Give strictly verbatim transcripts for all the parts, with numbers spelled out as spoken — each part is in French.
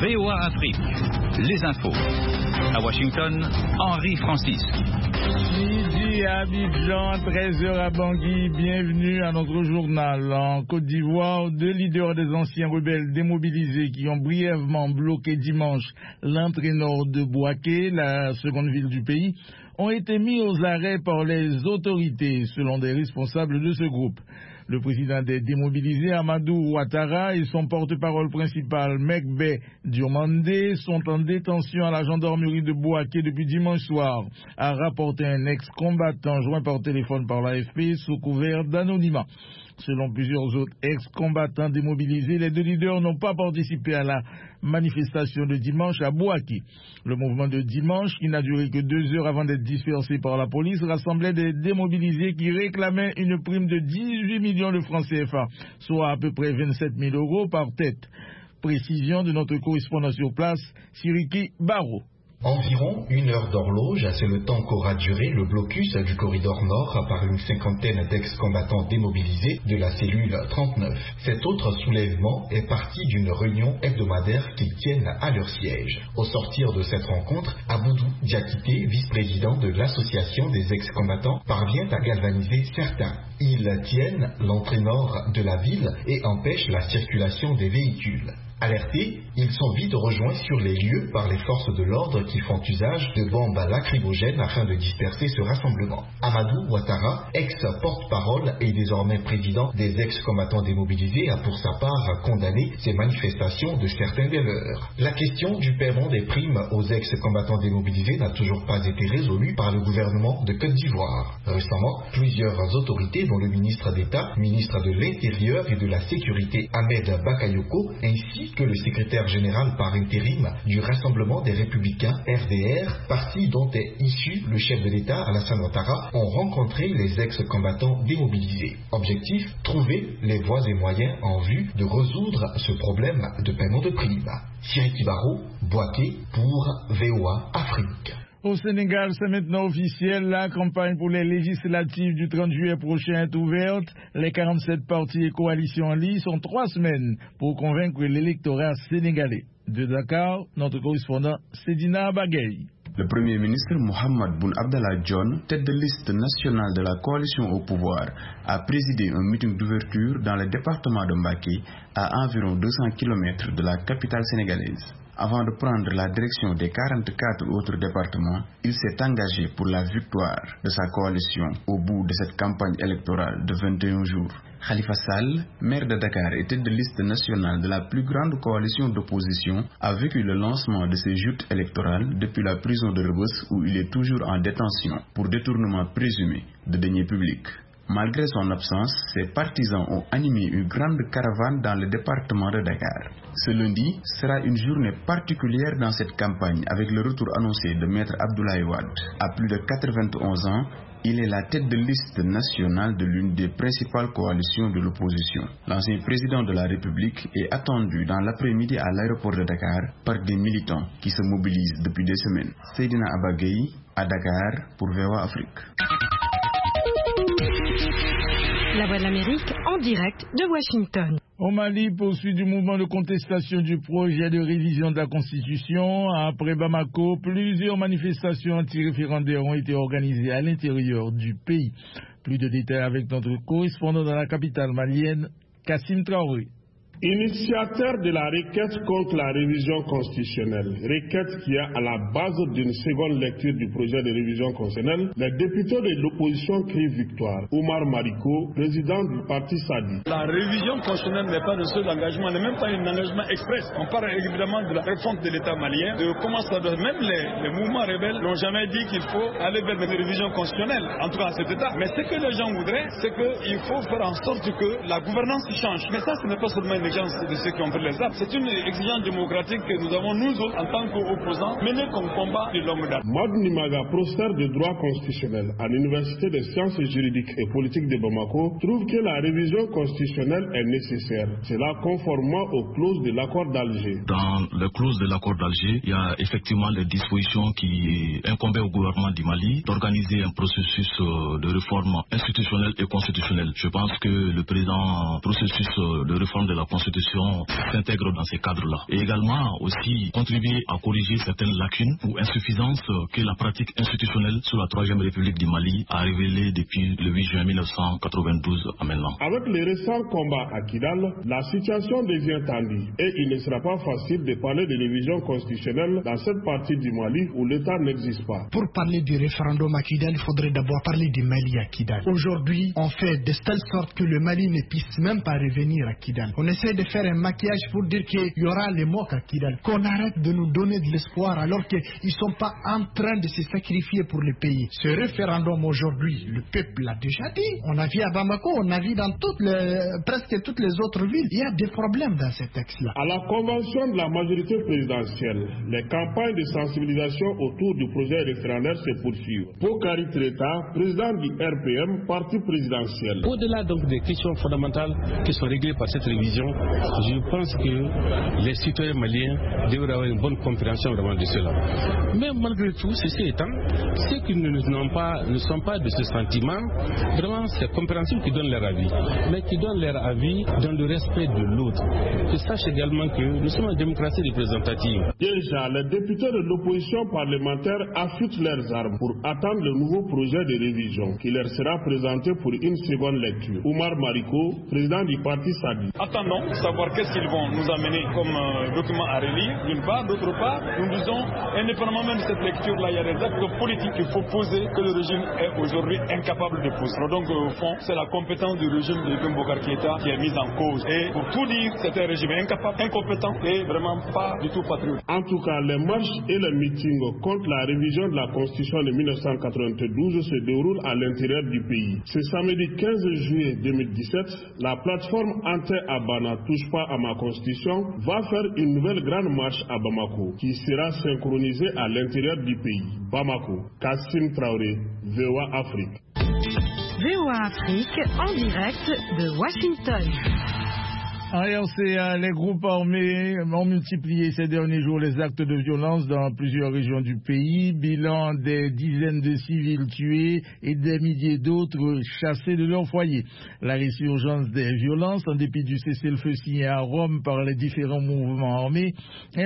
V O A Afrique, les infos. À Washington, Henri Francis. Midi à Abidjan, treize heures à Bangui, bienvenue à notre journal. En Côte d'Ivoire, deux leaders des anciens rebelles démobilisés qui ont brièvement bloqué dimanche l'entrée nord de Bouaké, la seconde ville du pays, ont été mis aux arrêts par les autorités, selon des responsables de ce groupe. Le président des démobilisés, Amadou Ouattara, et son porte-parole principal, Mekbe Diomandé, sont en détention à la gendarmerie de Bouaké depuis dimanche soir, a rapporté un ex-combattant joint par téléphone par l'A F P sous couvert d'anonymat. Selon plusieurs autres ex-combattants démobilisés, les deux leaders n'ont pas participé à la manifestation de dimanche à Bouaké. Le mouvement de dimanche, qui n'a duré que deux heures avant d'être dispersé par la police, rassemblait des démobilisés qui réclamaient une prime de dix-huit millions de francs C F A, soit à peu près vingt-sept mille euros par tête. Précision de notre correspondant sur place, Siriki Baro. Environ une heure d'horloge, c'est le temps qu'aura duré le blocus du corridor nord par une cinquantaine d'ex-combattants démobilisés de la cellule trente-neuf. Cet autre soulèvement est parti d'une réunion hebdomadaire qu'ils tiennent à leur siège. Au sortir de cette rencontre, Aboudou Diakité, vice-président de l'association des ex-combattants, parvient à galvaniser certains. Ils tiennent l'entrée nord de la ville et empêchent la circulation des véhicules. Alertés, ils sont vite rejoints sur les lieux par les forces de l'ordre qui font usage de bombes lacrymogènes afin de disperser ce rassemblement. Amadou Ouattara, ex-porte-parole et désormais président des ex-combattants démobilisés, a pour sa part condamné ces manifestations de certains des leurs. La question du paiement des primes aux ex-combattants démobilisés n'a toujours pas été résolue par le gouvernement de Côte d'Ivoire. Récemment, plusieurs autorités, dont le ministre d'État, ministre de l'Intérieur et de la Sécurité Ahmed Bakayoko, ainsi que le secrétaire général par intérim du Rassemblement des Républicains, R D R, parti dont est issu le chef de l'État, Alassane Ouattara, ont rencontré les ex-combattants démobilisés. Objectif, trouver les voies et moyens en vue de résoudre ce problème de paiement de primes. Siriki Baro, Bouaké pour V O A Afrique. Au Sénégal, c'est maintenant officiel, la campagne pour les législatives du trente juillet prochain est ouverte. Les quarante-sept partis et coalitions en lice ont trois semaines pour convaincre l'électorat sénégalais. De Dakar, notre correspondant Sedina Bagay. Le Premier ministre Mohamed Boun Abdallah Dionne, tête de liste nationale de la coalition au pouvoir, a présidé un meeting d'ouverture dans le département de Mbacké, à environ deux cents kilomètres de la capitale sénégalaise. Avant de prendre la direction des quarante-quatre autres départements, il s'est engagé pour la victoire de sa coalition au bout de cette campagne électorale de vingt et un jours. Khalifa Sall, maire de Dakar et tête de liste nationale de la plus grande coalition d'opposition, a vécu le lancement de ses joutes électorales depuis la prison de Rebeuss où il est toujours en détention pour détournement présumé de deniers publics. Malgré son absence, ses partisans ont animé une grande caravane dans le département de Dakar. Ce lundi sera une journée particulière dans cette campagne avec le retour annoncé de Maître Abdoulaye Wade. À plus de quatre-vingt-onze ans, il est la tête de liste nationale de l'une des principales coalitions de l'opposition. L'ancien président de la République est attendu dans l'après-midi à l'aéroport de Dakar par des militants qui se mobilisent depuis des semaines. Seydina Abagay à Dakar pour V O A Afrique. La Voix de l'Amérique en direct de Washington. Au Mali, poursuite du mouvement de contestation du projet de révision de la Constitution. Après Bamako, plusieurs manifestations anti-référendaires ont été organisées à l'intérieur du pays. Plus de détails avec notre correspondant dans la capitale malienne, Kassim Traoré. Initiateur de la requête contre la révision constitutionnelle, requête qui est à la base d'une seconde lecture du projet de révision constitutionnelle, les députés de l'opposition crient victoire. Omar Mariko, président du parti Sadi. La révision constitutionnelle n'est pas un seul engagement, n'est même pas un engagement express. On parle évidemment de la réforme de l'État malien, de comment ça doit. Même les, les mouvements rebelles n'ont jamais dit qu'il faut aller vers une révision constitutionnelle, en tout cas à cet État. Mais ce que les gens voudraient, c'est qu'il faut faire en sorte que la gouvernance change. Mais ça, ce n'est pas seulement une de ceux qui ont pris les armes. C'est une exigence démocratique que nous avons, nous autres, en tant qu'opposants, menée comme combat de l'homme d'armes. Mad Nimaga, professeur de droit constitutionnel à l'Université des sciences juridiques et politiques de Bamako, trouve que la révision constitutionnelle est nécessaire. Cela conformément aux clauses de l'accord d'Alger. Dans les clauses de l'accord d'Alger, il y a effectivement les dispositions qui incombaient au gouvernement du Mali d'organiser un processus de réforme institutionnelle et constitutionnelle. Je pense que le présent processus de réforme de la Constitution s'intègre dans ces cadres-là. Et également aussi contribuer à corriger certaines lacunes ou insuffisances que la pratique institutionnelle sous la troisième République du Mali a révélées depuis le huit juin mille neuf cent quatre-vingt-douze à maintenant. Avec les récents combats à Kidal, la situation devient tendue et il ne sera pas facile de parler de révision constitutionnelle dans cette partie du Mali où l'État n'existe pas. Pour parler du référendum à Kidal, il faudrait d'abord parler du Mali à Kidal. Aujourd'hui, on fait de telle sorte que le Mali ne puisse même pas revenir à Kidal. On essaie de faire un maquillage pour dire qu'il y aura les mots à Kidal. Qu'on arrête de nous donner de l'espoir alors qu'ils ne sont pas en train de se sacrifier pour le pays. Ce référendum aujourd'hui, le peuple l'a déjà dit. On a vu à Bamako, on a vu dans toutes les, presque toutes les autres villes. Il y a des problèmes dans ces textes-là. À la convention de la majorité présidentielle, les campagnes de sensibilisation autour du projet référendaire se poursuivent. Bokari Treta, président du R P M, parti présidentiel. Au-delà donc des questions fondamentales qui sont réglées par cette révision, je pense que les citoyens maliens devraient avoir une bonne compréhension vraiment de cela. Mais malgré tout, ceci étant, ceux qui ne, n'ont pas, ne sont pas de ce sentiment, vraiment c'est compréhensible qu'ils donnent leur avis, mais qu'ils donnent leur avis dans le respect de l'autre. Qu'ils sachent également que nous sommes en démocratie représentative. Déjà, les députés de l'opposition parlementaire affûtent leurs armes pour attendre le nouveau projet de révision qui leur sera présenté pour une seconde lecture. Oumar Mariko, président du parti Sadi. Attendons, savoir qu'est-ce qu'ils vont nous amener comme euh, document à relire, d'une part. D'autre part, nous disons, indépendamment même de cette lecture-là, il y a des actes politiques qu'il faut poser que le régime est aujourd'hui incapable de poser. Donc, au fond, c'est la compétence du régime de Ibrahim Boubacar Keïta qui est mise en cause. Et pour tout dire, c'est un régime incapable, incompétent et vraiment pas du tout patriote. En tout cas, les marches et les meetings contre la révision de la Constitution de mille neuf cent quatre-vingt-douze se déroulent à l'intérieur du pays. Ce samedi quinze juillet deux mille dix-sept, la plateforme Ante-Abana touche pas à ma Constitution va faire une nouvelle grande marche à Bamako qui sera synchronisée à l'intérieur du pays. Bamako, Kassim Traoré, V O A Afrique. V O A Afrique en direct de Washington. En R C A, les groupes armés ont multiplié ces derniers jours les actes de violence dans plusieurs régions du pays. Bilan des dizaines de civils tués et des milliers d'autres chassés de leur foyer. La résurgence des violences, en dépit du cessez-le-feu signé à Rome par les différents mouvements armés,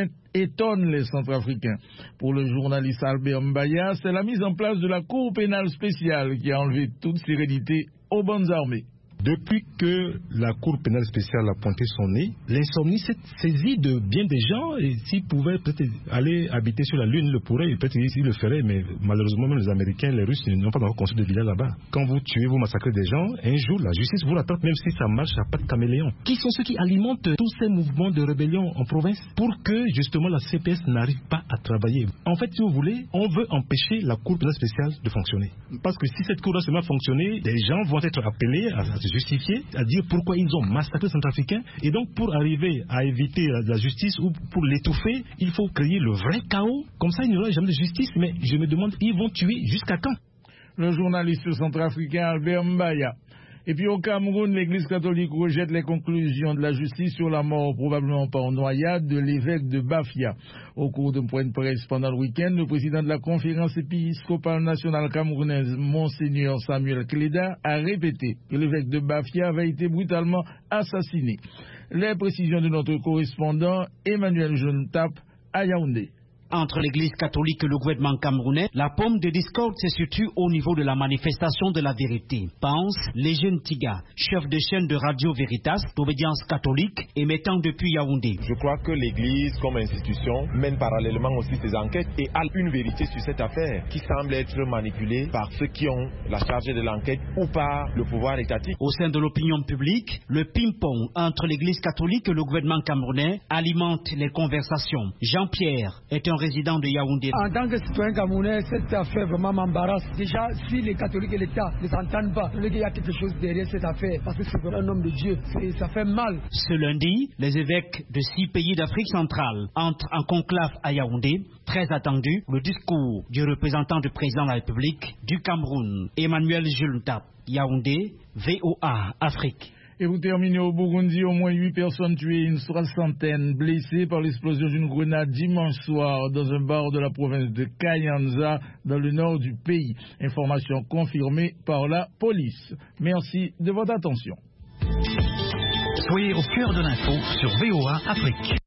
étonne les Centrafricains. Pour le journaliste Albert Mbaya, c'est la mise en place de la Cour pénale spéciale qui a enlevé toute sérénité aux bandes armées. Depuis que la Cour pénale spéciale a pointé son nez, l'insomnie s'est saisie de bien des gens et s'ils pouvaient peut-être aller habiter sur la Lune, ils le pourraient, peut-être ils le feraient, mais malheureusement même les Américains, les Russes n'ont pas encore construit de villa là-bas. Quand vous tuez, vous massacrez des gens, un jour la justice vous rattrape même si ça marche à pas de caméléon. Qui sont ceux qui alimentent tous ces mouvements de rébellion en province pour que justement la C P S n'arrive pas à travailler? En fait, si vous voulez, on veut empêcher la Cour pénale spéciale de fonctionner. Parce que si cette Cour doit seulement fonctionner, des gens vont être appelés à justifier, à dire pourquoi ils ont massacré les Centrafricains, et donc pour arriver à éviter la, la justice ou pour l'étouffer, il faut créer le vrai chaos. Comme ça, il n'y aura jamais de justice, mais je me demande, ils vont tuer jusqu'à quand? Le journaliste centrafricain Albert Mbaya. Et puis au Cameroun, l'Église catholique rejette les conclusions de la justice sur la mort, probablement par noyade, de l'évêque de Bafia. Au cours d'un point de presse pendant le week-end, le président de la conférence épiscopale nationale camerounaise, Monseigneur Samuel Cléda, a répété que l'évêque de Bafia avait été brutalement assassiné. Les précisions de notre correspondant Emmanuel Jeune-Tap à Yaoundé. Entre l'Église catholique et le gouvernement camerounais, la pomme de discorde se situe au niveau de la manifestation de la vérité. Pense Léjeune Tiga, chef de chaîne de Radio Veritas, d'obédience catholique, émettant depuis Yaoundé. Je crois que l'Église, comme institution, mène parallèlement aussi ses enquêtes et a une vérité sur cette affaire qui semble être manipulée par ceux qui ont la charge de l'enquête ou par le pouvoir étatique. Au sein de l'opinion publique, le ping-pong entre l'Église catholique et le gouvernement camerounais alimente les conversations. Jean-Pierre est un résident de Yaoundé. En tant que citoyen camerounais, cette affaire vraiment m'embarrasse. Déjà, si les catholiques et l'État ne s'entendent pas, il y a quelque chose derrière cette affaire, parce que c'est vraiment un homme de Dieu. Et ça fait mal. Ce lundi, les évêques de six pays d'Afrique centrale entrent en conclave à Yaoundé. Très attendu, le discours du représentant du président de la République du Cameroun, Emmanuel Jeune-Tap. Yaoundé, V O A Afrique. Et vous terminez au Burundi, au moins huit personnes tuées, une soixantaine blessées par l'explosion d'une grenade dimanche soir dans un bar de la province de Kayanza, dans le nord du pays. Information confirmée par la police. Merci de votre attention. Soyez au cœur de l'info sur V O A Afrique.